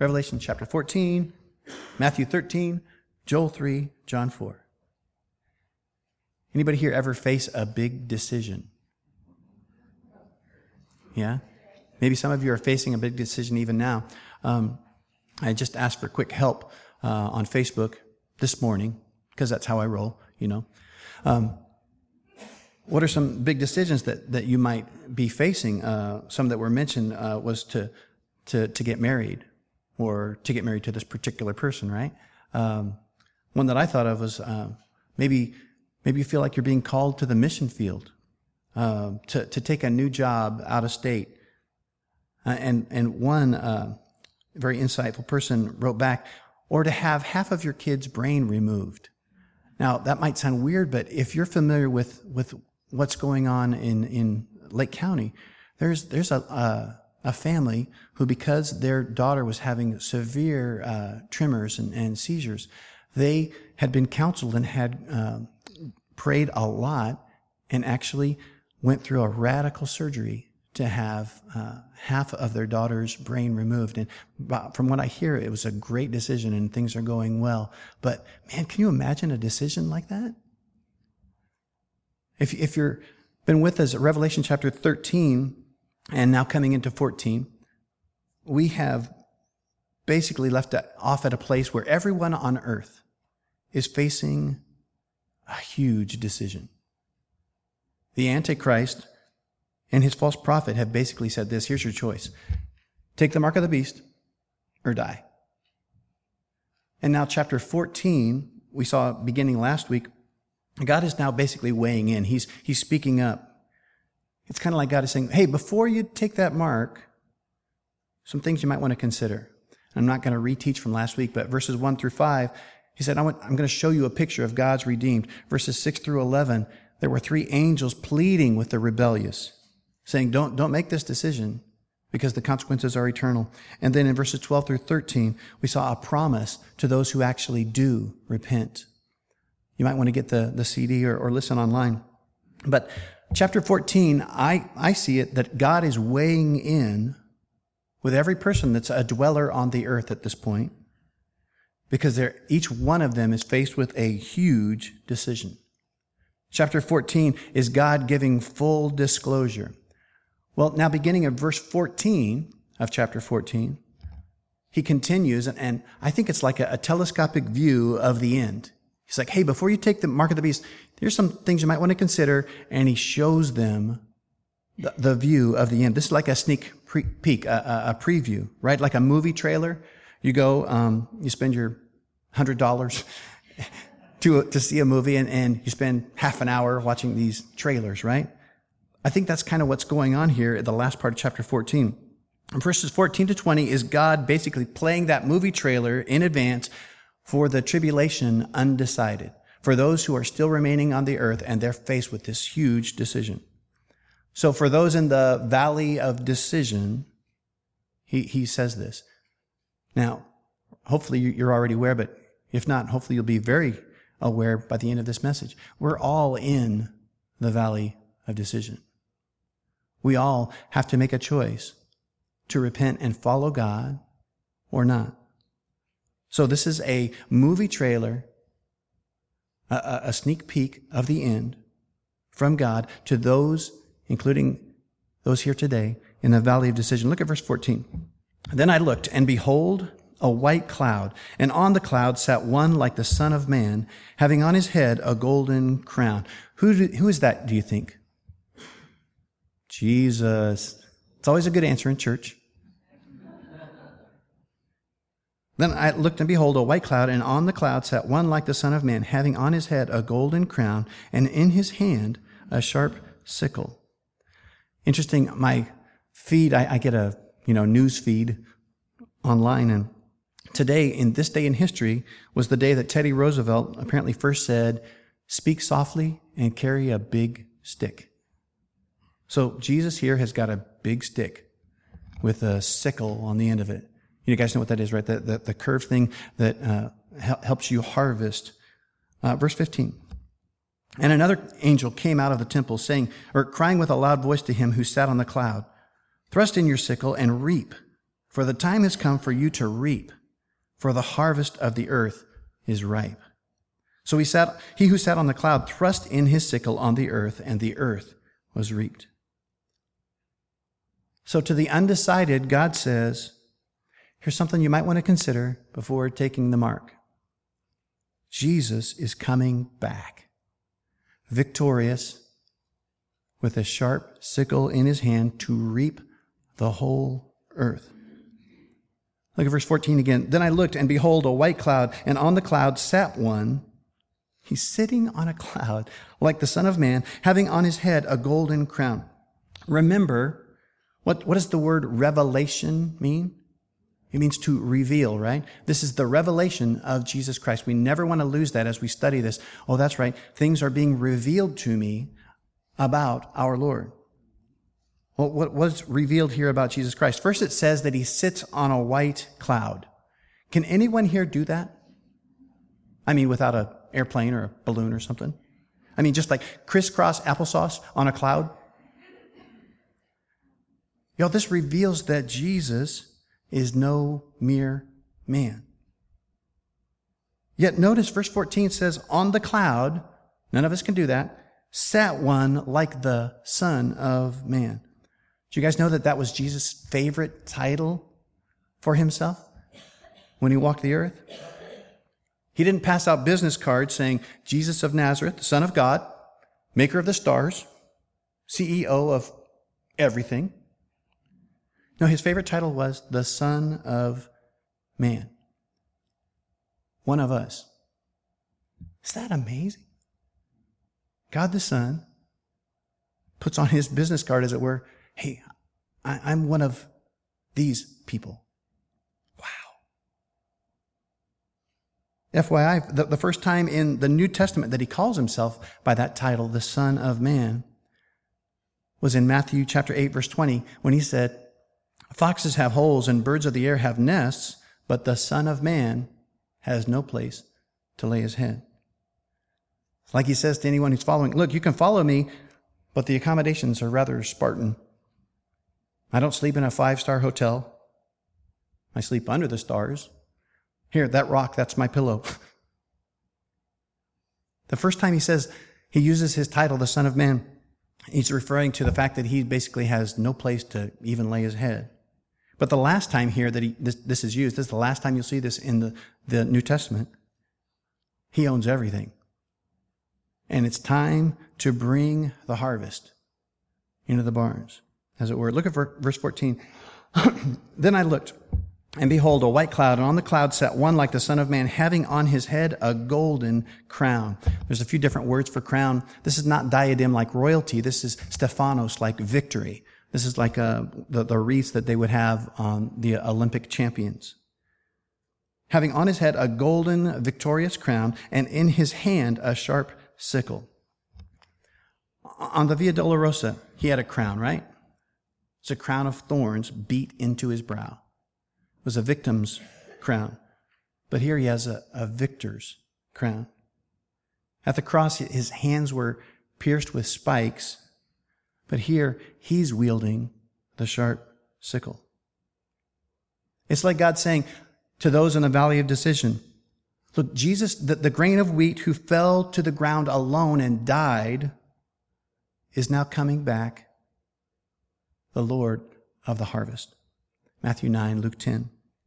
Revelation chapter 14, Matthew 13, Joel 3, John 4. Anybody here ever face a big decision? Yeah? Maybe some of you are facing a big decision even now. I just asked for quick help on Facebook this morning, because that's how I roll, you know. What are some big decisions that you might be facing? Some that were mentioned was to get married, or to get married to this particular person, right? One that I thought of was maybe you feel like you're being called to the mission field, to take a new job out of state. And one very insightful person wrote back, or to have half of your kid's brain removed. Now, that might sound weird, but if you're familiar with what's going on in Lake County, there's a family who, because their daughter was having severe tremors and seizures, they had been counseled and had prayed a lot, and actually went through a radical surgery to have half of their daughter's brain removed. And from what I hear, it was a great decision and things are going well. But man, can you imagine a decision like that? If you're been with us at Revelation chapter 13 and now coming into 14, we have basically left off at a place where everyone on earth is facing a huge decision. The Antichrist and his false prophet have basically said this: here's your choice. Take the mark of the beast or die. And now chapter 14, we saw beginning last week, God is now basically weighing in. He's speaking up. It's kind of like God is saying, hey, before you take that mark, some things you might want to consider. I'm not going to reteach from last week, but verses 1 through 5, he said, I'm going to show you a picture of God's redeemed. Verses 6 through 11, there were 3 angels pleading with the rebellious, saying, don't make this decision because the consequences are eternal. And then in verses 12 through 13, we saw a promise to those who actually do repent. You might want to get the CD or listen online. But chapter 14, I see it that God is weighing in with every person that's a dweller on the earth at this point, because each one of them is faced with a huge decision. Chapter 14 is God giving full disclosure. Well, now beginning at verse 14 of chapter 14, he continues, and I think it's like a telescopic view of the end. He's like, hey, before you take the mark of the beast, here's some things you might want to consider, and he shows them the view of the end. This is like a sneak peek, a preview, right? Like a movie trailer. You go, you spend your $100 to see a movie, and you spend half an hour watching these trailers, right? I think that's kind of what's going on here at the last part of chapter 14. Verses 14 to 20 is God basically playing that movie trailer in advance for the tribulation undecided, for those who are still remaining on the earth and they're faced with this huge decision. So for those in the valley of decision, he says this. Now, hopefully you're already aware, but if not, hopefully you'll be very aware by the end of this message. We're all in the valley of decision. We all have to make a choice to repent and follow God or not. So this is a movie trailer, a sneak peek of the end from God to those, including those here today, in the valley of decision. Look at verse 14. Then I looked, and behold, a white cloud, and on the cloud sat one like the Son of Man, having on his head a golden crown. Who is that, do you think? Jesus. It's always a good answer in church. Then I looked, and behold, a white cloud, and on the cloud sat one like the Son of Man, having on his head a golden crown, and in his hand a sharp sickle. Interesting, my feed, I get a news feed online, and today, in this day in history, was the day that Teddy Roosevelt apparently first said, "Speak softly and carry a big stick." So Jesus here has got a big stick with a sickle on the end of it. You guys know what that is, right? The curved thing that helps you harvest. Verse 15. And another angel came out of the temple crying with a loud voice to him who sat on the cloud, "Thrust in your sickle and reap, For the time has come for you to reap, for the harvest of the earth is ripe. So he who sat on the cloud thrust in his sickle on the earth, and the earth was reaped. So to the undecided, God says, here's something you might want to consider before taking the mark. Jesus is coming back, victorious, with a sharp sickle in his hand to reap the whole earth. Look at verse 14 again. Then I looked, and behold, a white cloud, and on the cloud sat one. He's sitting on a cloud like the Son of Man, having on his head a golden crown. Remember, what does the word revelation mean? It means to reveal, right? This is the revelation of Jesus Christ. We never want to lose that as we study this. Oh, that's right. Things are being revealed to me about our Lord. Well, what's revealed here about Jesus Christ? First, it says that he sits on a white cloud. Can anyone here do that? I mean, without an airplane or a balloon or something? I mean, just like crisscross applesauce on a cloud? This reveals that Jesus is no mere man. Yet notice verse 14 says, on the cloud, none of us can do that, sat one like the Son of Man. Do you guys know that was Jesus' favorite title for himself when he walked the earth? He didn't pass out business cards saying, Jesus of Nazareth, the Son of God, maker of the stars, CEO of everything. No, his favorite title was the Son of Man. One of us. Is that amazing? God the Son puts on his business card, as it were, hey, I'm one of these people. Wow. FYI, the first time in the New Testament that he calls himself by that title, the Son of Man, was in Matthew chapter 8, verse 20, when he said, foxes have holes and birds of the air have nests, but the Son of Man has no place to lay his head. It's like he says to anyone who's following, look, you can follow me, but the accommodations are rather Spartan. I don't sleep in a 5-star hotel. I sleep under the stars. Here, that rock, that's my pillow. The first time he uses his title, the Son of Man, he's referring to the fact that he basically has no place to even lay his head. But the last time here that this is used, this is the last time you'll see this in the New Testament, he owns everything. And it's time to bring the harvest into the barns, as it were. Look at verse 14. Then I looked, and behold, a white cloud, and on the cloud sat one like the Son of Man, having on his head a golden crown. There's a few different words for crown. This is not diadem like royalty. This is Stephanos like victory. This is like the wreaths that they would have on the Olympic champions. Having on his head a golden victorious crown, and in his hand a sharp sickle. On the Via Dolorosa, he had a crown, right? It's a crown of thorns beat into his brow. It was a victim's crown. But here he has a victor's crown. At the cross, his hands were pierced with spikes, but here he's wielding the sharp sickle. It's like God saying to those in the valley of decision, look, Jesus, the grain of wheat who fell to the ground alone and died, is now coming back, the Lord of the harvest. Matthew 9, Luke 10.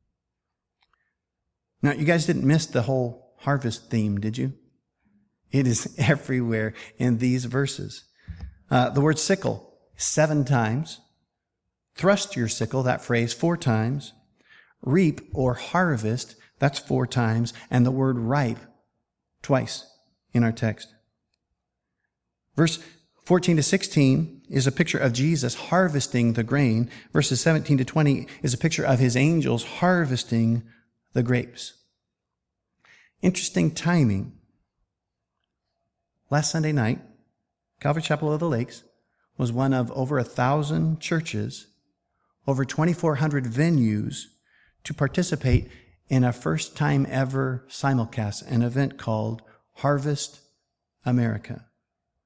Now, you guys didn't miss the whole harvest theme, did you? It is everywhere in these verses. The word sickle, 7 times. Thrust your sickle, that phrase, 4 times. Reap or harvest, that's 4 times. And the word ripe, twice in our text. Verse 14 to 16 is a picture of Jesus harvesting the grain. Verses 17 to 20 is a picture of his angels harvesting the grapes. Interesting timing. Last Sunday night, Calvary Chapel of the Lakes was one of over 1,000 churches, over 2,400 venues to participate in a first-time ever simulcast, an event called Harvest America.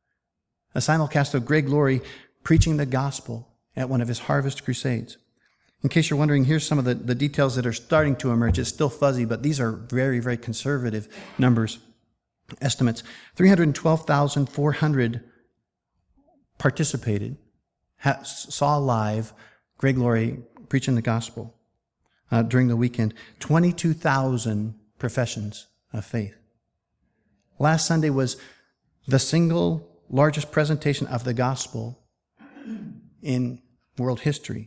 A simulcast of Greg Laurie preaching the gospel at one of his harvest crusades. In case you're wondering, here's some of the details that are starting to emerge. It's still fuzzy, but these are very, very conservative numbers, estimates. 312,400 participated, saw live Greg Laurie preaching the gospel during the weekend. 22,000 professions of faith. Last Sunday was the single largest presentation of the gospel in world history.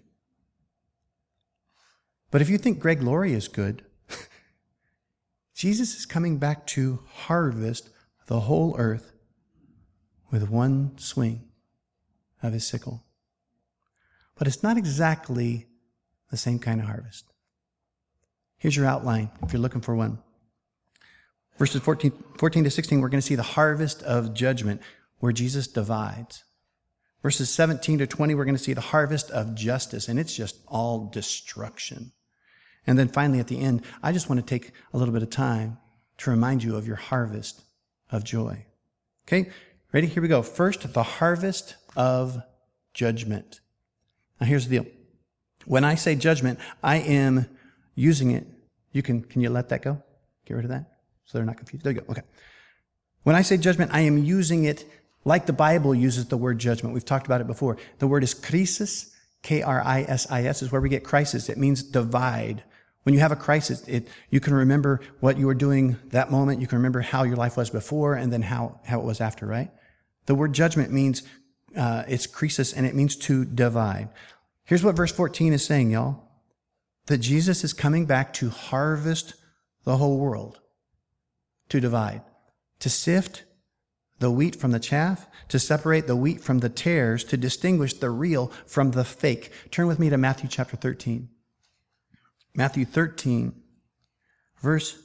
But if you think Greg Laurie is good, Jesus is coming back to harvest the whole earth with one swing of his sickle. But it's not exactly the same kind of harvest. Here's your outline if you're looking for one. Verses 14 to 16, we're going to see the harvest of judgment where Jesus divides. Verses 17 to 20, we're going to see the harvest of justice, and it's just all destruction. And then finally at the end, I just want to take a little bit of time to remind you of your harvest of joy. Okay, ready? Here we go. First, the harvest of judgment. Now here's the deal. When I say judgment, I am using it. Can you let that go? Get rid of that so they're not confused. There you go. Okay. When I say judgment, I am using it like the Bible uses the word judgment. We've talked about it before. The word is krisis, K-R-I-S-I-S, is where we get crisis. It means divide. When you have a crisis, you can remember what you were doing that moment. You can remember how your life was before and then how it was after, right? The word judgment means, it's krisis, and it means to divide. Here's what verse 14 is saying, y'all. That Jesus is coming back to harvest the whole world, to divide, to sift the wheat from the chaff, to separate the wheat from the tares, to distinguish the real from the fake. Turn with me to Matthew chapter 13. Matthew 13, verse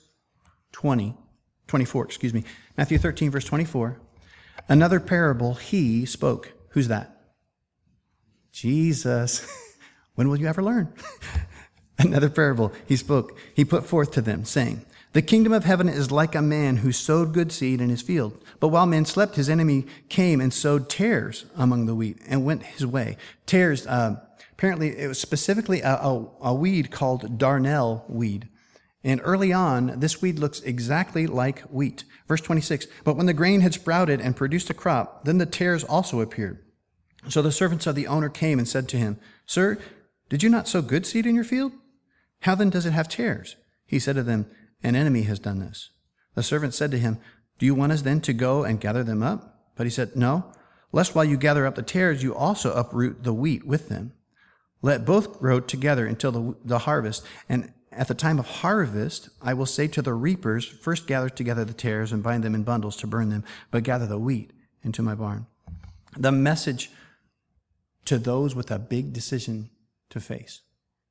24. Matthew 13, verse 24. Another parable he spoke. Who's that? Jesus. When will you ever learn? Another parable he spoke. He put forth to them, saying, the kingdom of heaven is like a man who sowed good seed in his field. But while men slept, his enemy came and sowed tares among the wheat and went his way. Tares, apparently it was specifically a weed called darnel weed. And early on, this weed looks exactly like wheat. Verse 26, but when the grain had sprouted and produced a crop, then the tares also appeared. So the servants of the owner came and said to him, sir, did you not sow good seed in your field? How then does it have tares? He said to them, an enemy has done this. The servant said to him, do you want us then to go and gather them up? But he said, no, lest while you gather up the tares, you also uproot the wheat with them. Let both grow together until the harvest. And at the time of harvest, I will say to the reapers, first gather together the tares and bind them in bundles to burn them, but gather the wheat into my barn. The message to those with a big decision to face.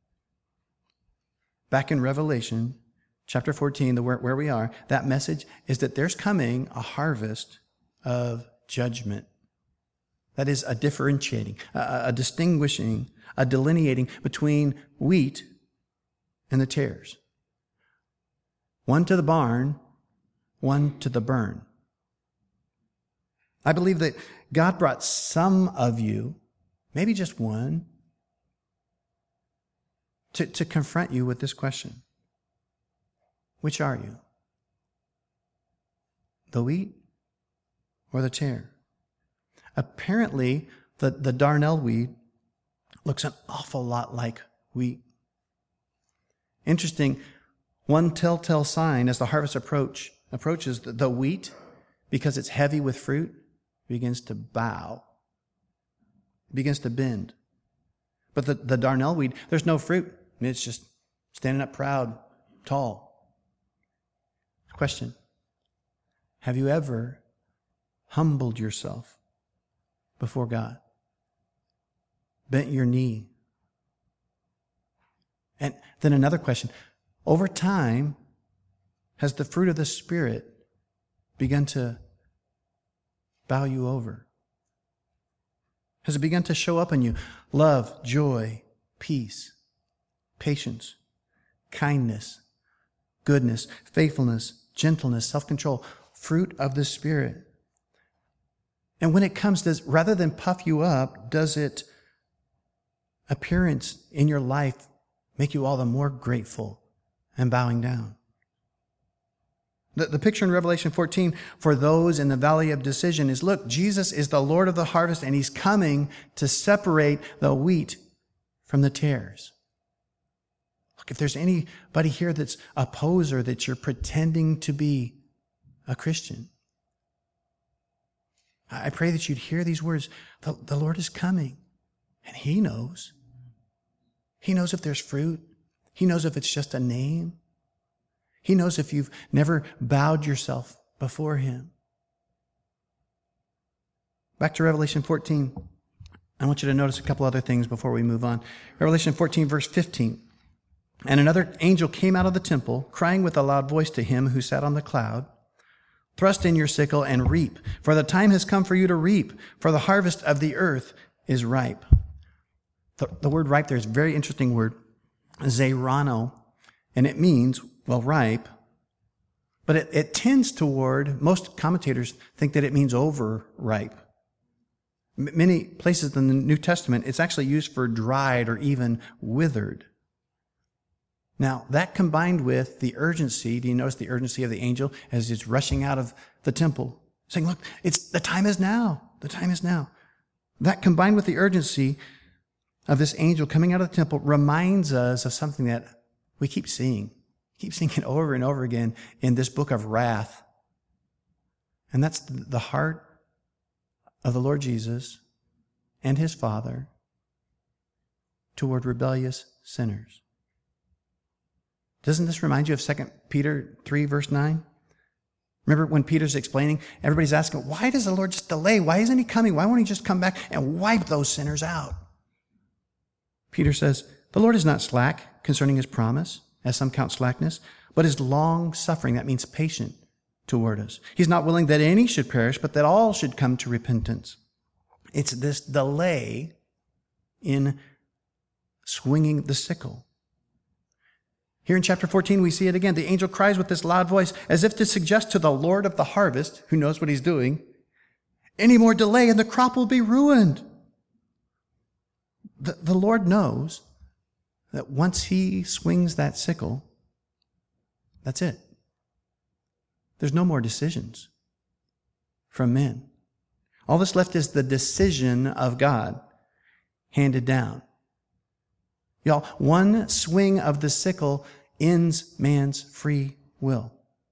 Back in Revelation chapter 14, where we are, that message is that there's coming a harvest of judgment. That is a differentiating, a distinguishing, a delineating between wheat and the tares. One to the barn, one to the burn. I believe that God brought some of you, maybe just one, to confront you with this question. Which are you? The wheat or the tare? Apparently, the darnel weed looks an awful lot like wheat. Interesting, one telltale sign as the harvest approaches, the wheat, because it's heavy with fruit, begins to bow, begins to bend. But the darnel weed, there's no fruit. It's just standing up proud, tall. Question, have you ever humbled yourself before God? Bent your knee? And then another question, over time, has the fruit of the Spirit begun to bow you over? Has it begun to show up in you? Love, joy, peace, patience, kindness, goodness, faithfulness, gentleness, self-control, fruit of the Spirit. And when it comes, rather than puff you up, does it appearance in your life make you all the more grateful and bowing down? The picture in Revelation 14 for those in the valley of decision is, look, Jesus is the Lord of the harvest, and he's coming to separate the wheat from the tares. Look, if there's anybody here that's a poser, that you're pretending to be a Christian, I pray that you'd hear these words. The Lord is coming, and he knows. He knows if there's fruit. He knows if it's just a name. He knows if you've never bowed yourself before him. Back to Revelation 14. I want you to notice a couple other things before we move on. Revelation 14, verse 15. And another angel came out of the temple, crying with a loud voice to him who sat on the cloud, thrust in your sickle and reap, for the time has come for you to reap, for the harvest of the earth is ripe. The word ripe there is a very interesting word, zerano, and it means, well, ripe, but it tends toward, most commentators think that it means overripe. Many places in the New Testament, it's actually used for dried or even withered. Now, that combined with the urgency, do you notice the urgency of the angel as it's rushing out of the temple, saying, look, the time is now. The time is now. That combined with the urgency of this angel coming out of the temple reminds us of something that we keep seeing it over and over again in this book of wrath. And that's the heart of the Lord Jesus and his Father toward rebellious sinners. Doesn't this remind you of 2 Peter 3, verse 9? Remember when Peter's explaining, everybody's asking, why does the Lord just delay? Why isn't he coming? Why won't he just come back and wipe those sinners out? Peter says, the Lord is not slack concerning his promise, as some count slackness, but is long-suffering. That means patient toward us. He's not willing that any should perish, but that all should come to repentance. It's this delay in swinging the sickle. Here in chapter 14, we see it again. The angel cries with this loud voice, as if to suggest to the Lord of the harvest, who knows what he's doing, any more delay and the crop will be ruined. The Lord knows that once he swings that sickle, that's it. There's no more decisions from men. All that's left is the decision of God handed down. Y'all, one swing of the sickle ends man's free will.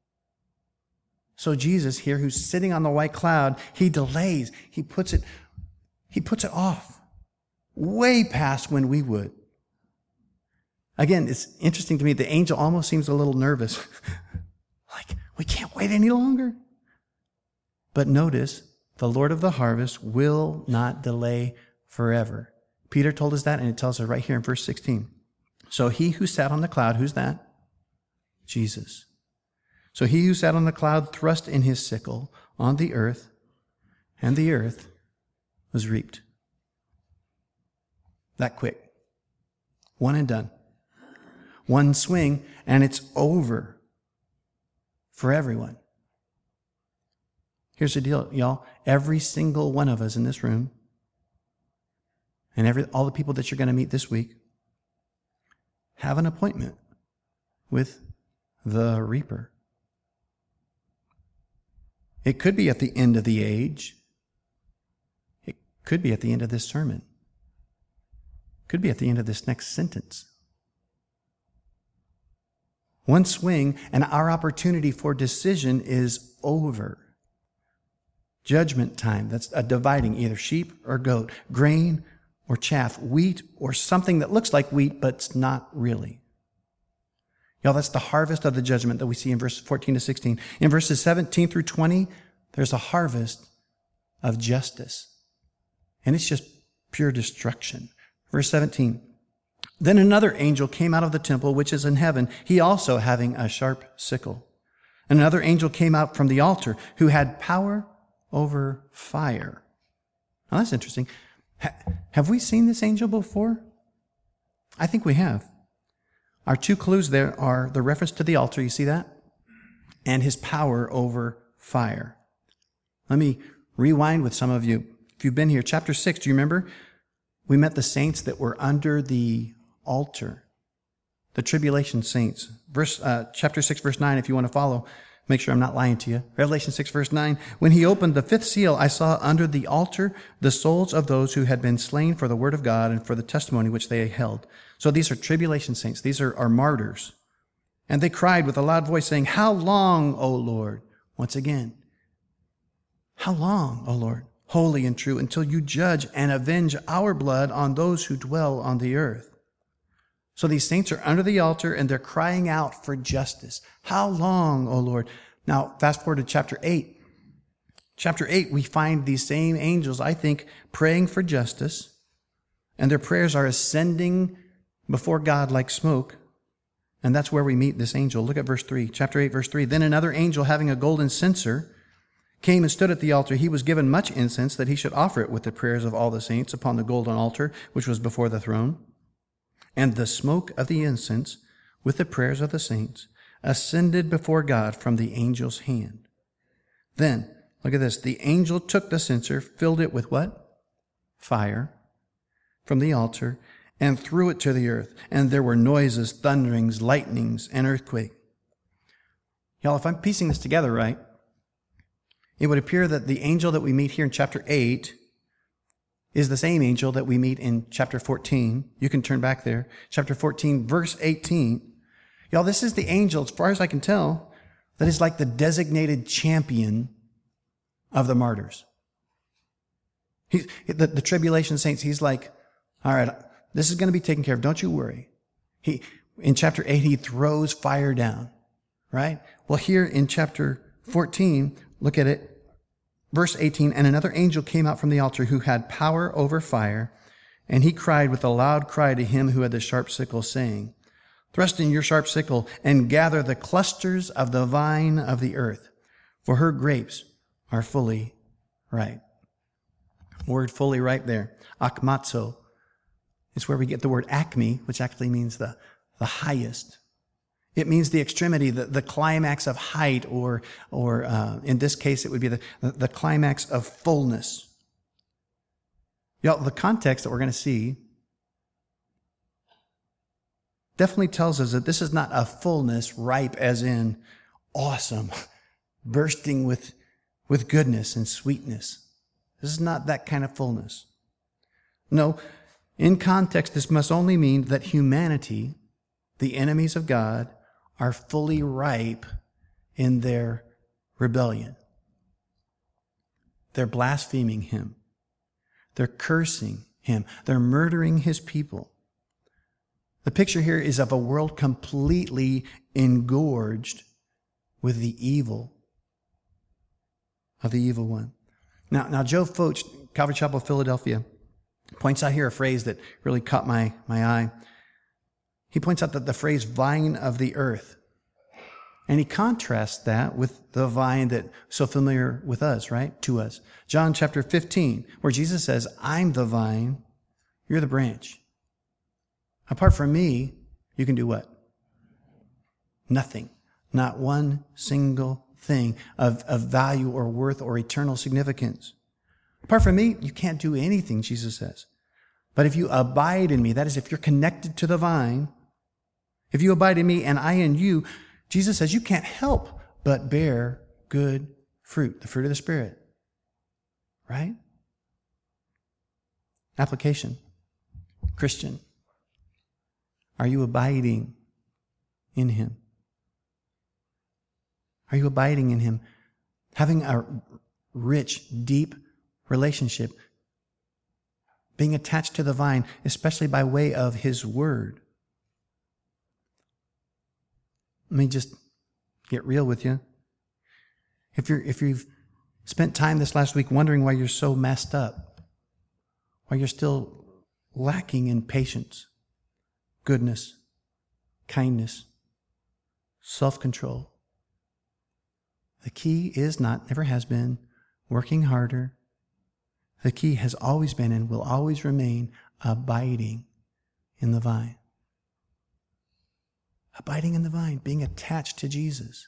So Jesus here, who's sitting on the white cloud, he delays. He puts it off way past when we would. Again, it's interesting to me. The angel almost seems a little nervous. Like, we can't wait any longer. But notice, the Lord of the harvest will not delay forever. Peter told us that, and it tells us right here in verse 16. So he who sat on the cloud, who's that? Jesus. So he who sat on the cloud thrust in his sickle on the earth, and the earth was reaped. That quick. One and done. One swing, and it's over for everyone. Here's the deal, y'all. Every single one of us in this room, and all the people that you're going to meet this week, have an appointment with the reaper. It could be at the end of the age. It could be at the end of this sermon. It could be at the end of this next sentence. One swing, and our opportunity for decision is over. Judgment time, that's a dividing, either sheep or goat, grain or chaff, wheat or something that looks like wheat, but it's not really. Y'all, that's the harvest of the judgment that we see in verses 14 to 16. In verses 17 through 20, there's a harvest of justice. And it's just pure destruction. Verse 17. Then another angel came out of the temple, which is in heaven, he also having a sharp sickle. And another angel came out from the altar, who had power over fire. Now that's interesting. Have we seen this angel before? I think we have. Our two clues there are the reference to the altar, you see that? And his power over fire. Let me rewind with some of you. If you've been here, chapter 6, do you remember? we met the saints that were under the altar, the tribulation saints. Chapter 6, verse 9, if you want to follow, make sure I'm not lying to you. Revelation 6, verse 9, when he opened the fifth seal, I saw under the altar the souls of those who had been slain for the word of God and for the testimony which they held. So these are tribulation saints. These are martyrs. And they cried with a loud voice, saying, how long, O Lord? Once again, how long, O Lord, holy and true, until you judge and avenge our blood on those who dwell on the earth? So these saints are under the altar and they're crying out for justice. How long, O Lord? Now, fast forward to chapter 8. Chapter 8, we find these same angels, I think, praying for justice, and their prayers are ascending before God like smoke. And that's where we meet this angel. Look at verse 3, chapter 8, verse 3. Then another angel having a golden censer came and stood at the altar. He was given much incense that he should offer it with the prayers of all the saints upon the golden altar, which was before the throne. And the smoke of the incense with the prayers of the saints ascended before God from the angel's hand. Then, look at this. The angel took the censer, filled it with what? Fire from the altar, and threw it to the earth. And there were noises, thunderings, lightnings, and earthquake. Y'all, if I'm piecing this together right, it would appear that the angel that we meet here in chapter 8 is the same angel that we meet in chapter 14. You can turn back there. Chapter 14, verse 18. Y'all, this is the angel, as far as I can tell, that is like the designated champion of the martyrs. The tribulation saints, he's like, all right, this is going to be taken care of. Don't you worry. In chapter 8, he throws fire down, right? Well, here in chapter 14, look at it. Verse 18, and another angel came out from the altar who had power over fire, and he cried with a loud cry to him who had the sharp sickle, saying, thrust in your sharp sickle and gather the clusters of the vine of the earth, for her grapes are fully ripe. Word fully ripe there. Akmatzo. It's where we get the word acme, which actually means the highest. It means the extremity, the climax of height, or in this case, it would be the climax of fullness. Y'all, the context that we're going to see definitely tells us that this is not a fullness ripe as in awesome, bursting with goodness and sweetness. This is not that kind of fullness. No, in context, this must only mean that humanity, the enemies of God, are fully ripe in their rebellion. They're blaspheming him. They're cursing him. They're murdering his people. The picture here is of a world completely engorged with the evil of the evil one. Now Joe Focht, Calvary Chapel, Philadelphia, points out here a phrase that really caught my eye. He points out that the phrase vine of the earth, and he contrasts that with the vine that's so familiar with us, right? To us. John chapter 15, where Jesus says, I'm the vine, you're the branch. Apart from me, you can do what? Nothing. Not one single thing of value or worth or eternal significance. Apart from me, you can't do anything, Jesus says. But if you abide in me, that is, if you're connected to the vine, if you abide in me and I in you, Jesus says you can't help but bear good fruit, the fruit of the Spirit. Right? Application. Christian, are you abiding in him? Are you abiding in him? Having a rich, deep relationship, being attached to the vine, especially by way of his word. Let me just get real with you. If you've spent time this last week wondering why you're so messed up, why you're still lacking in patience, goodness, kindness, self-control, the key is not, never has been, working harder. The key has always been and will always remain abiding in the vine. Abiding in the vine, being attached to Jesus.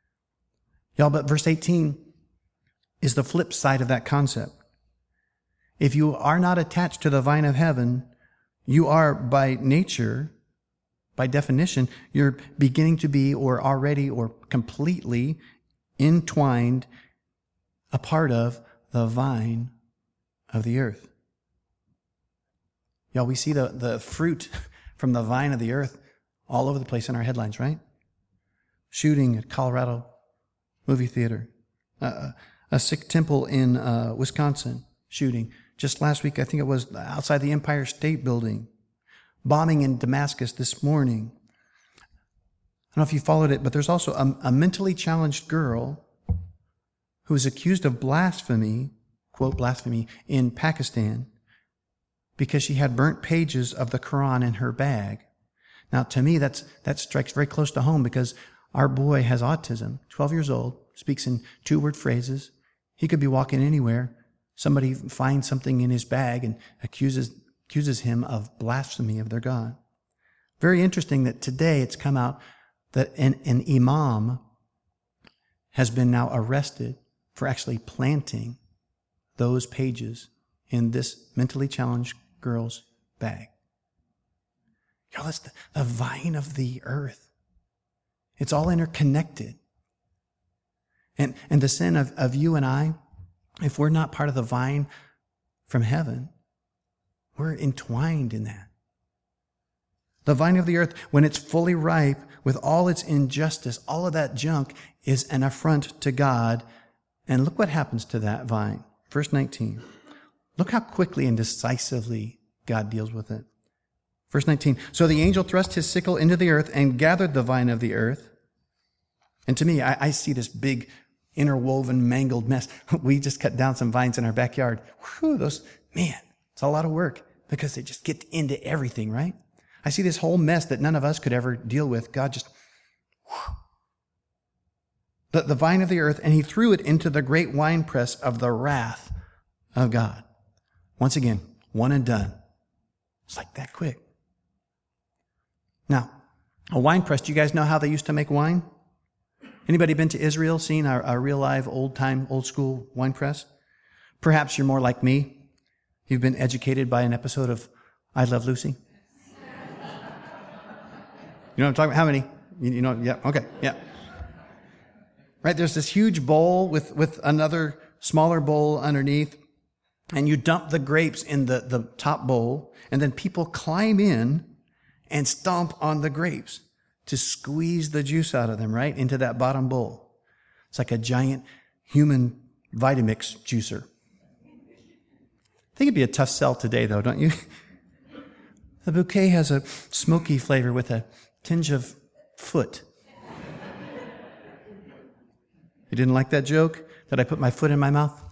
Y'all, but verse 18 is the flip side of that concept. If you are not attached to the vine of heaven, you are by nature, by definition, you're beginning to be or already or completely entwined a part of the vine of the earth. Y'all, we see the fruit from the vine of the earth all over the place in our headlines, right? Shooting at Colorado movie theater. A Sikh temple in Wisconsin shooting. Just last week, I think it was outside the Empire State Building. Bombing in Damascus this morning. I don't know if you followed it, but there's also a mentally challenged girl who is accused of blasphemy, quote, blasphemy, in Pakistan because she had burnt pages of the Quran in her bag. Now, to me, that strikes very close to home because our boy has autism, 12 years old, speaks in 2-word phrases. He could be walking anywhere. Somebody finds something in his bag and accuses him of blasphemy of their God. Very interesting that today it's come out that an imam has been now arrested for actually planting those pages in this mentally challenged girl's bag. Y'all, that's the vine of the earth. It's all interconnected. And the sin of you and I, if we're not part of the vine from heaven, we're entwined in that. The vine of the earth, when it's fully ripe with all its injustice, all of that junk is an affront to God. And look what happens to that vine. Verse 19. Look how quickly and decisively God deals with it. Verse 19. So the angel thrust his sickle into the earth and gathered the vine of the earth. And to me, I see this big interwoven, mangled mess. We just cut down some vines in our backyard. Whew, it's a lot of work because they just get into everything, right? I see this whole mess that none of us could ever deal with. God just, the vine of the earth, and he threw it into the great winepress of the wrath of God. Once again, one and done. It's like that quick. Now, a winepress, do you guys know how they used to make wine? Anybody been to Israel, seen a real live, old school wine press? Perhaps you're more like me. You've been educated by an episode of I Love Lucy. You know what I'm talking about? How many? You know, yeah, okay, yeah. Right, there's this huge bowl with another smaller bowl underneath, and you dump the grapes in the top bowl, and then people climb in and stomp on the grapes to squeeze the juice out of them, right, into that bottom bowl. It's like a giant human Vitamix juicer. I think it'd be a tough sell today, though, don't you? The bouquet has a smoky flavor with a tinge of foot. You didn't like that joke? That I put my foot in my mouth?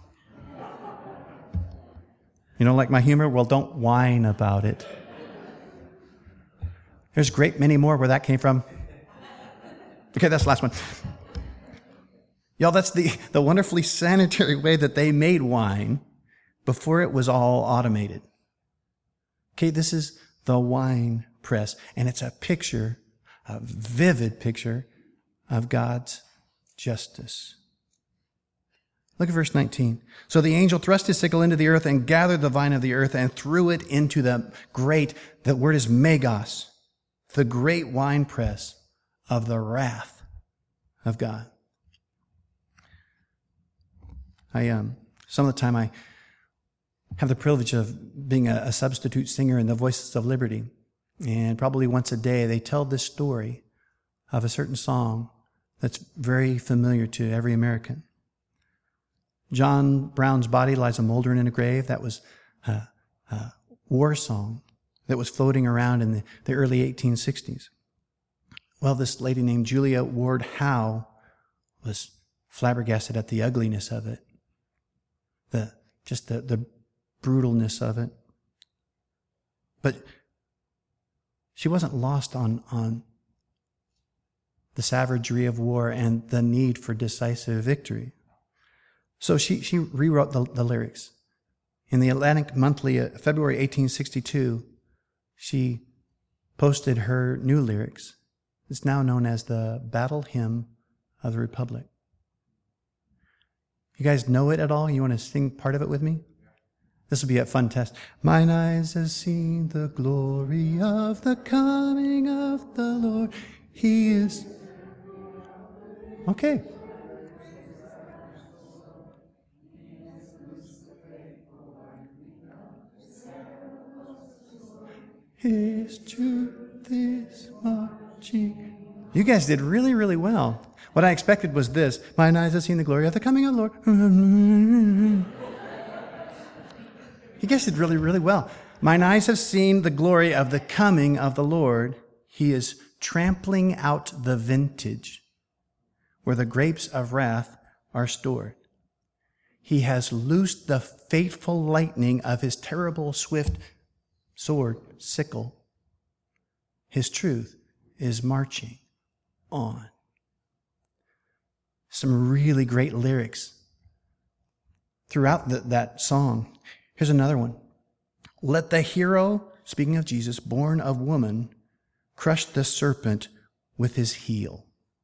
You don't like my humor? Well, don't whine about it. There's a great many more where that came from. Okay, that's the last one. Y'all, that's the wonderfully sanitary way that they made wine before it was all automated. Okay, this is the wine press, and it's a picture, a vivid picture of God's justice. Look at verse 19. So the angel thrust his sickle into the earth and gathered the vine of the earth and threw it into the word is megos, the great winepress of the wrath of God. Some of the time I have the privilege of being a substitute singer in the Voices of Liberty. And probably once a day they tell this story of a certain song that's very familiar to every American. John Brown's Body Lies a Moldering in a Grave. That was a war song that was floating around in the early 1860s. Well, this lady named Julia Ward Howe was flabbergasted at the ugliness of it, the brutalness of it. But she wasn't lost on the savagery of war and the need for decisive victory. So she rewrote the lyrics. In the Atlantic Monthly, February 1862, she posted her new lyrics. It's now known as the Battle Hymn of the Republic. You guys know it at all? You want to sing part of it with me? This will be a fun test. Mine eyes have seen the glory of the coming of the Lord. He is... Okay. His truth is marching. You guys did really, really well. What I expected was this. Mine eyes have seen the glory of the coming of the Lord. You guys did really, really well. Mine eyes have seen the glory of the coming of the Lord. He is trampling out the vintage where the grapes of wrath are stored. He has loosed the fateful lightning of his terrible swift sword, sickle. His truth is marching on. Some really great lyrics throughout that song. Here's another one. Let the hero, speaking of Jesus, born of woman, crush the serpent with his heel,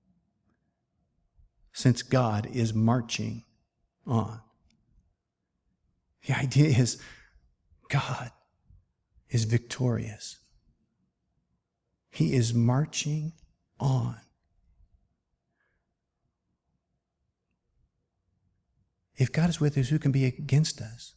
since God is marching on. The idea is God is victorious. He is marching on. If God is with us, who can be against us?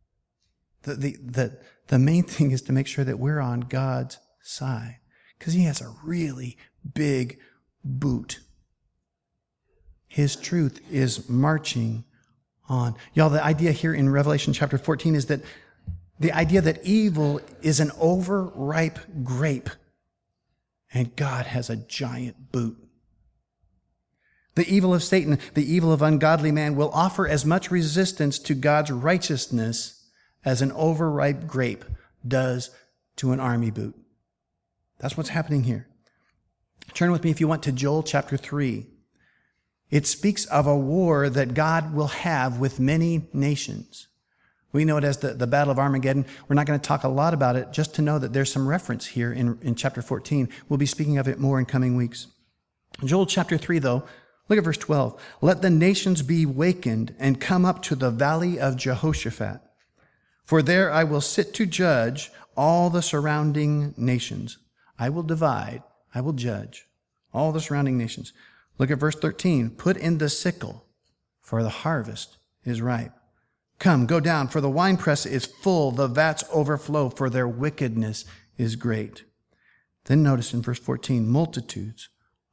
The main thing is to make sure that we're on God's side, because he has a really big boot. His truth is marching on. Y'all, the idea here in Revelation chapter 14 is that the idea that evil is an overripe grape and God has a giant boot. The evil of Satan, the evil of ungodly man will offer as much resistance to God's righteousness as an overripe grape does to an army boot. That's what's happening here. Turn with me, if you want, to Joel chapter 3. It speaks of a war that God will have with many nations. We know it as the Battle of Armageddon. We're not going to talk a lot about it, just to know that there's some reference here in chapter 14. We'll be speaking of it more in coming weeks. Joel chapter 3, though, look at verse 12. Let the nations be wakened and come up to the valley of Jehoshaphat. For there I will sit to judge all the surrounding nations. I will divide, I will judge all the surrounding nations. Look at verse 13. Put in the sickle, for the harvest is ripe. Come, go down, for the winepress is full, the vats overflow, for their wickedness is great. Then notice in verse 14, multitudes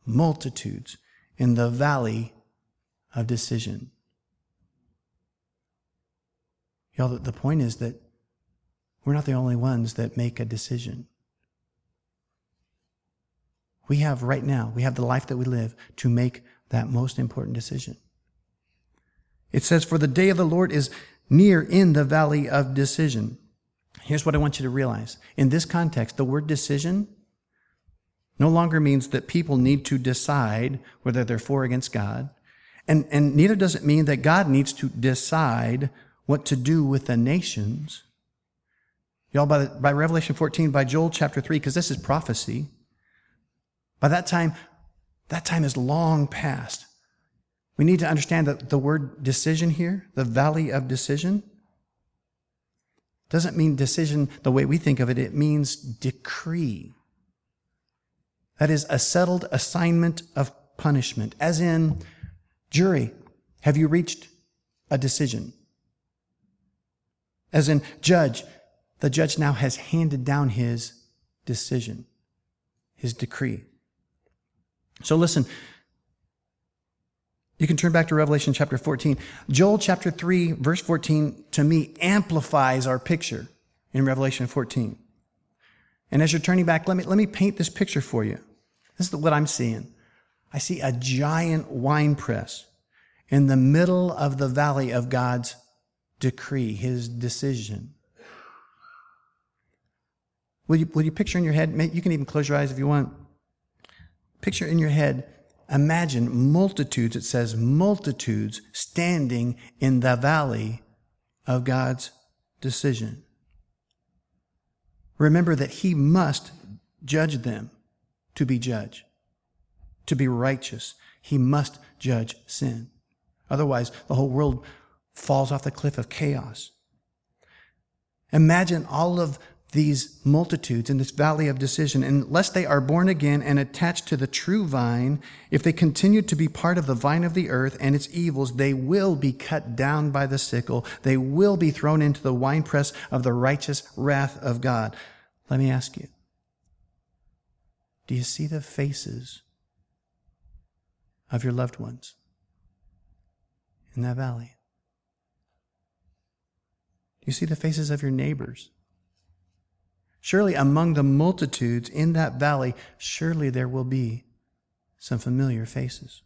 in the valley of decision. Y'all, the point is that we're not the only ones that make a decision. We have right now, we have the life that we live to make that most important decision. It says, for the day of the Lord is near in the valley of decision. Here's what I want you to realize. In this context, the word decision no longer means that people need to decide whether they're for or against God. And neither does it mean that God needs to decide what to do with the nations. Y'all, by Revelation 14, by Joel chapter 3, because this is prophecy, by that time is long past. We need to understand that the word decision here, the valley of decision, doesn't mean decision the way we think of it. It means decree. That is a settled assignment of punishment. As in, jury, have you reached a decision? As in, judge, the judge now has handed down his decision, his decree. So listen, you can turn back to Revelation chapter 14. Joel chapter 3, verse 14, to me, amplifies our picture in Revelation 14. And as you're turning back, let me paint this picture for you. This is what I'm seeing. I see a giant wine press in the middle of the valley of God's decree, his decision. Will you picture in your head, you can even close your eyes if you want. Picture in your head, imagine multitudes, it says multitudes, standing in the valley of God's decision. Remember that he must judge them to be judge, to be righteous. He must judge sin. Otherwise, the whole world falls off the cliff of chaos. Imagine all of these multitudes in this valley of decision. Unless they are born again and attached to the true vine, if they continue to be part of the vine of the earth and its evils, they will be cut down by the sickle. They will be thrown into the winepress of the righteous wrath of God. Let me ask you, do you see the faces of your loved ones in that valley? Do you see the faces of your neighbors? Surely among the multitudes in that valley, surely there will be some familiar faces.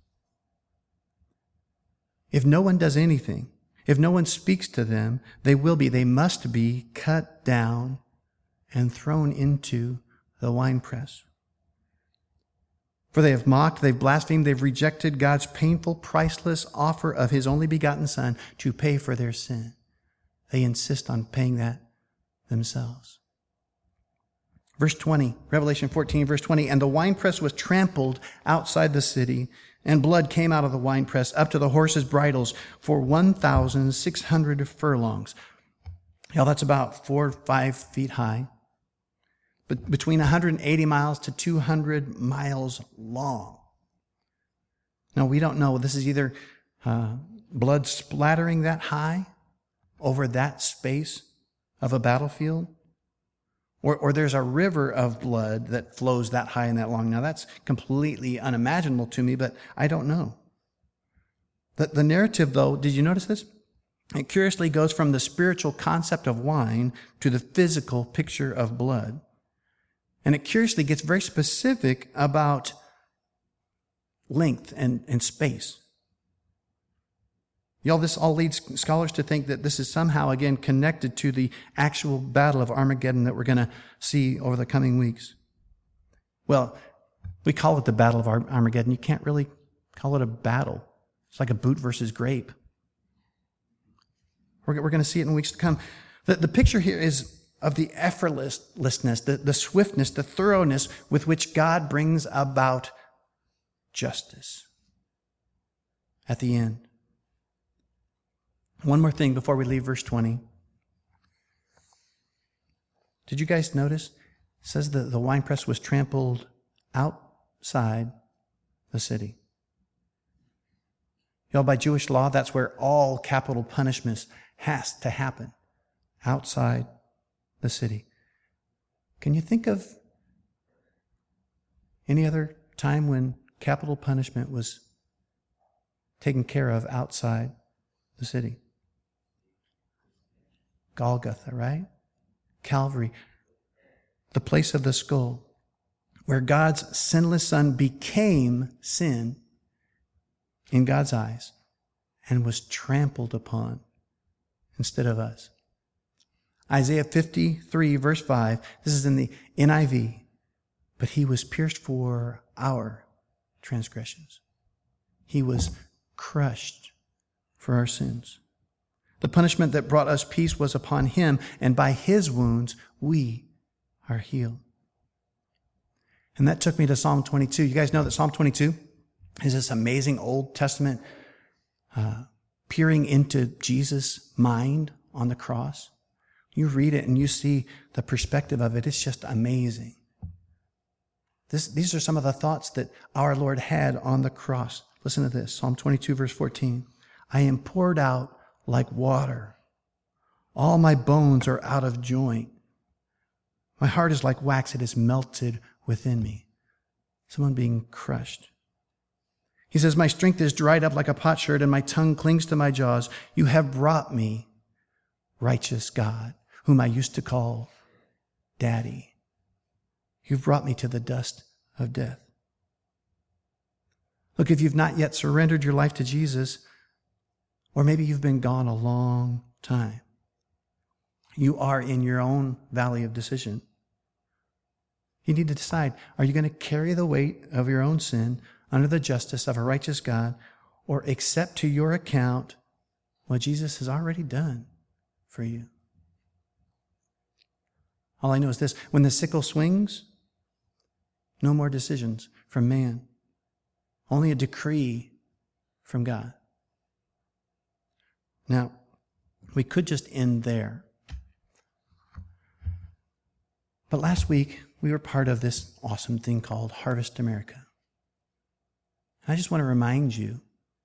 If no one does anything, if no one speaks to them, they must be cut down and thrown into the winepress. For they have mocked, they've blasphemed, they've rejected God's painful, priceless offer of his only begotten Son to pay for their sin. They insist on paying that themselves. Verse 20, Revelation 14, verse 20, and the winepress was trampled outside the city, and blood came out of the winepress up to the horses' bridles for 1,600 furlongs. That's about 4 or 5 feet high, but between 180 miles to 200 miles long. Now, we don't know. This is either blood splattering that high over that space of a battlefield, or there's a river of blood that flows that high and that long. Now, that's completely unimaginable to me, but I don't know. The narrative, though, did you notice this? It curiously goes from the spiritual concept of wine to the physical picture of blood. And it curiously gets very specific about length and space. This all leads scholars to think that this is somehow, again, connected to the actual battle of Armageddon that we're going to see over the coming weeks. Well, we call it the Battle of Armageddon. You can't really call it a battle. It's like a boot versus grape. We're going to see it in weeks to come. The picture here is of the effortlessness, the swiftness, the thoroughness with which God brings about justice at the end. One more thing before we leave verse 20. Did you guys notice? It says that the winepress was trampled outside the city. By Jewish law, that's where all capital punishments has to happen, outside the city. Can you think of any other time when capital punishment was taken care of outside the city? Golgotha, right? Calvary, the place of the skull, where God's sinless Son became sin in God's eyes and was trampled upon instead of us. Isaiah 53, verse 5, this is in the NIV, but he was pierced for our transgressions. He was crushed for our sins. The punishment that brought us peace was upon him, and by his wounds we are healed. And that took me to Psalm 22. You guys know that Psalm 22 is this amazing Old Testament peering into Jesus' mind on the cross. You read it and you see the perspective of it. It's just amazing. These are some of the thoughts that our Lord had on the cross. Listen to this, Psalm 22, verse 14. I am poured out like water. All my bones are out of joint. My heart is like wax. It is melted within me. Someone being crushed. He says, my strength is dried up like a potsherd and my tongue clings to my jaws. You have brought me, righteous God, whom I used to call Daddy. You've brought me to the dust of death. Look, if you've not yet surrendered your life to Jesus, or maybe you've been gone a long time, you are in your own valley of decision. You need to decide, are you going to carry the weight of your own sin under the justice of a righteous God, or accept to your account what Jesus has already done for you? All I know is this: when the sickle swings, no more decisions from man, only a decree from God. Now, we could just end there, But last week, we were part of this awesome thing called Harvest America. And I just want to remind you,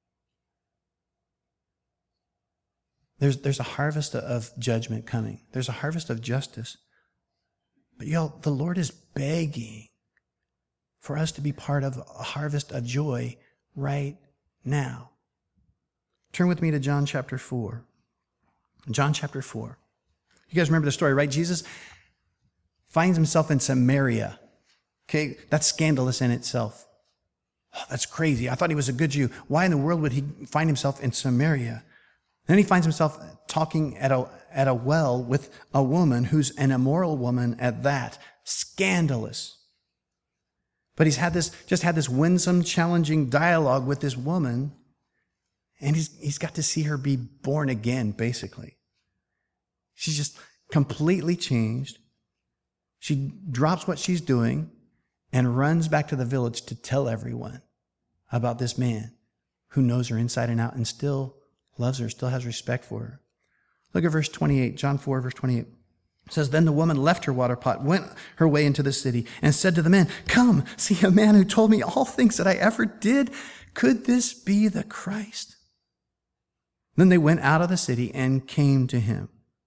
there's a harvest of judgment coming. There's a harvest of justice. But y'all, the Lord is begging for us to be part of a harvest of joy right now. Turn with me to John chapter 4. John chapter 4. You guys remember the story, right? Jesus finds himself in Samaria. Okay, that's scandalous in itself. Oh, that's crazy. I thought he was a good Jew. Why in the world would he find himself in Samaria? Then he finds himself talking at a well with a woman who's an immoral woman at that. Scandalous. But he's had this winsome, challenging dialogue with this woman, and he's got to see her be born again, basically. She's just completely changed. She drops what she's doing and runs back to the village to tell everyone about this man who knows her inside and out and still loves her, still has respect for her. Look at verse 28, John 4, verse 28. It says, "Then the woman left her water pot, went her way into the city, and said to the men, 'Come, see a man who told me all things that I ever did. Could this be the Christ?' Then they went out of the city and came to him."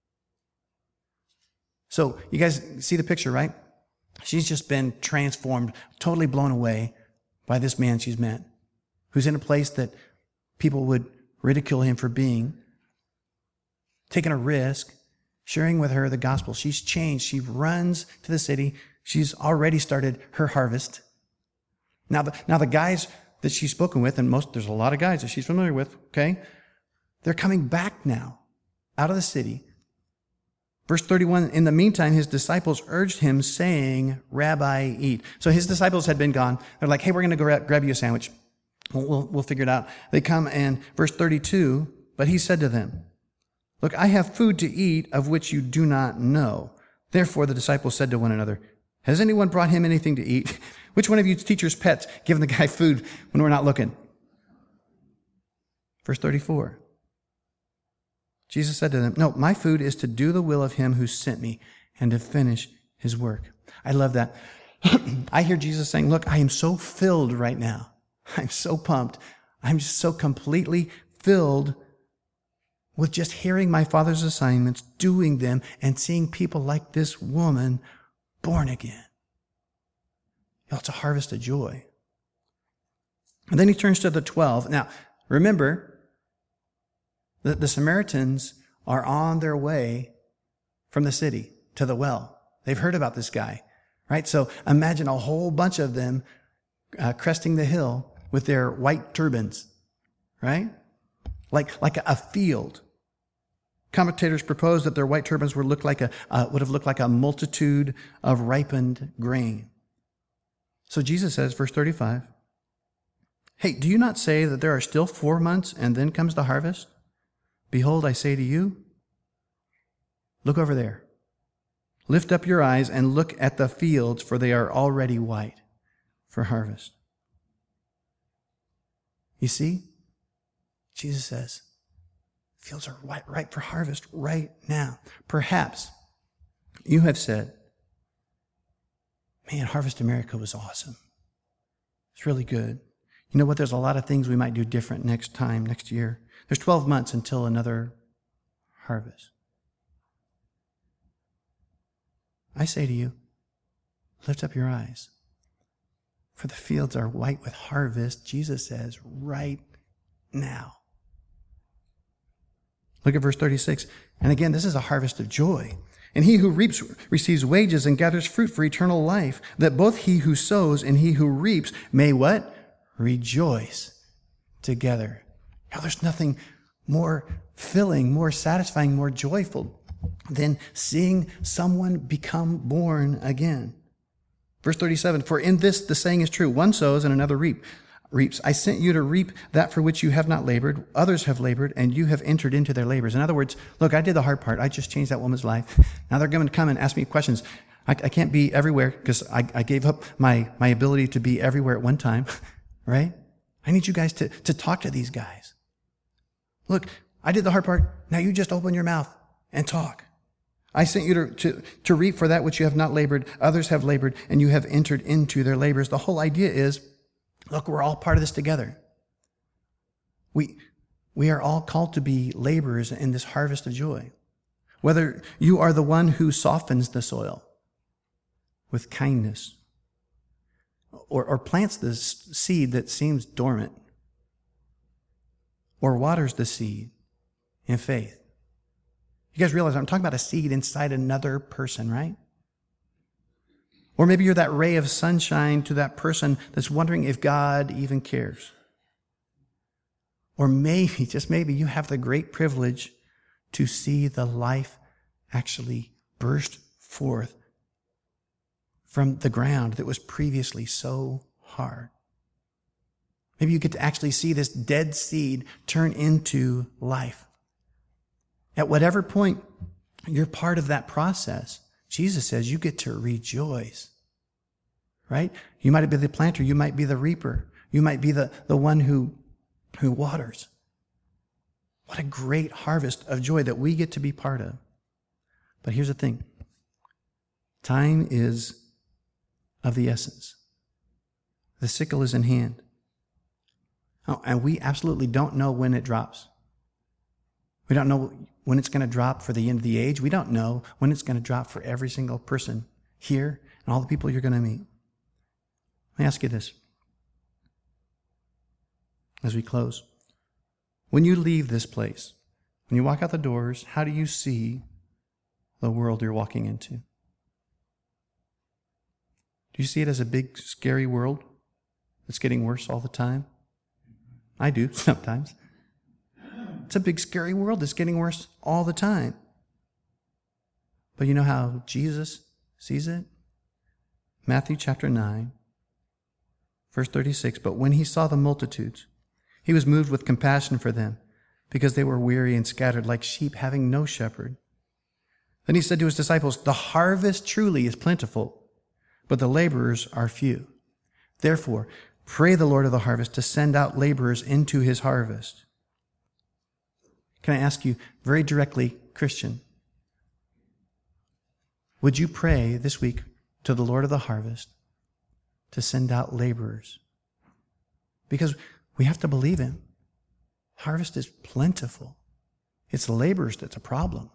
So you guys see the picture, right? She's just been transformed, totally blown away by this man she's met, who's in a place that people would ridicule him for being, taking a risk, sharing with her the gospel. She's changed. She runs to the city. She's already started her harvest. Now the guys that she's spoken with, and there's a lot of guys that she's familiar with, okay? They're coming back now out of the city. Verse 31, "In the meantime, his disciples urged him, saying, 'Rabbi, eat.'" So his disciples had been gone. They're like, "Hey, we're going to go grab you a sandwich. We'll figure it out." They come, and verse 32, "But he said to them, 'Look, I have food to eat of which you do not know.' Therefore the disciples said to one another, 'Has anyone brought him anything to eat?' Which one of you teachers' pets giving the guy food when we're not looking?" Verse 34. Jesus said to them, "No, my food is to do the will of him who sent me and to finish his work." I love that. I hear Jesus saying, "Look, I am so filled right now. I'm so pumped. I'm just so completely filled with just hearing my Father's assignments, doing them, and seeing people like this woman born again." Y'all, it's a harvest of joy. And then he turns to the 12. Now, remember, the Samaritans are on their way from the city to the well. They've heard about this guy, right? So imagine a whole bunch of them cresting the hill with their white turbans, right? Like a field. Commentators propose that their white turbans would have looked like a multitude of ripened grain. So Jesus says, verse 35, "Hey, do you not say that there are still 4 months and then comes the harvest? Behold, I say to you, look over there. Lift up your eyes and look at the fields, for they are already white for harvest." You see, Jesus says, fields are ripe for harvest right now. Perhaps you have said, "Man, Harvest America was awesome. It's really good. You know what? There's a lot of things we might do different next year. There's 12 months until another harvest." I say to you, lift up your eyes, for the fields are white with harvest, Jesus says, right now. Look at verse 36. And again, this is a harvest of joy. "And he who reaps receives wages and gathers fruit for eternal life, that both he who sows and he who reaps may" what? "Rejoice together." Now, there's nothing more filling, more satisfying, more joyful than seeing someone become born again. Verse 37, "For in this the saying is true, one sows and another reaps. I sent you to reap that for which you have not labored. Others have labored, and you have entered into their labors." In other words, look, I did the hard part. I just changed that woman's life. Now they're going to come and ask me questions. I can't be everywhere because I gave up my ability to be everywhere at one time, right? I need you guys to talk to these guys. Look, I did the hard part. Now you just open your mouth and talk. I sent you to reap for that which you have not labored. Others have labored, and you have entered into their labors. The whole idea is, look, we're all part of this together. We are all called to be laborers in this harvest of joy. Whether you are the one who softens the soil with kindness, or plants the seed that seems dormant, or waters the seed in faith. You guys realize I'm talking about a seed inside another person, right? Or maybe you're that ray of sunshine to that person that's wondering if God even cares. Or maybe, just maybe, you have the great privilege to see the life actually burst forth from the ground that was previously so hard. Maybe you get to actually see this dead seed turn into life. At whatever point you're part of that process, Jesus says you get to rejoice, right? You might be the planter, you might be the reaper, you might be the one who waters. What a great harvest of joy that we get to be part of. But here's the thing. Time is of the essence. The sickle is in hand. Oh, and we absolutely don't know when it drops. We don't know when it's going to drop for the end of the age. We don't know when it's going to drop for every single person here and all the people you're going to meet. Let me ask you this as we close. When you leave this place, when you walk out the doors, how do you see the world you're walking into? Do you see it as a big, scary world that's getting worse all the time? I do sometimes. It's a big, scary world that's getting worse all the time. But you know how Jesus sees it? Matthew chapter 9, verse 36. But when he saw the multitudes, he was moved with compassion for them, because they were weary and scattered like sheep having no shepherd. Then he said to his disciples, the harvest truly is plentiful, but the laborers are few. Therefore, pray the Lord of the harvest to send out laborers into his harvest. Can I ask you very directly, Christian, would you pray this week to the Lord of the harvest to send out laborers? Because we have to believe him. Harvest is plentiful. It's the laborers that's a problem.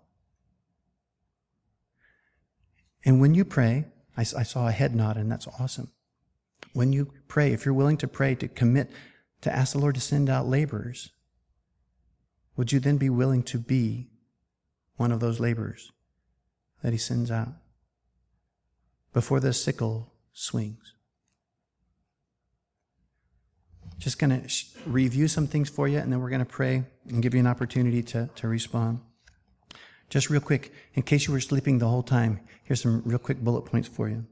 And when you pray, I saw a head nod, and that's awesome. When you pray, if you're willing to pray, to commit, to ask the Lord to send out laborers, would you then be willing to be one of those laborers that he sends out before the sickle swings? Just going to review some things for you, and then we're going to pray and give you an opportunity to respond. Just real quick, in case you were sleeping the whole time, here's some real quick bullet points for you.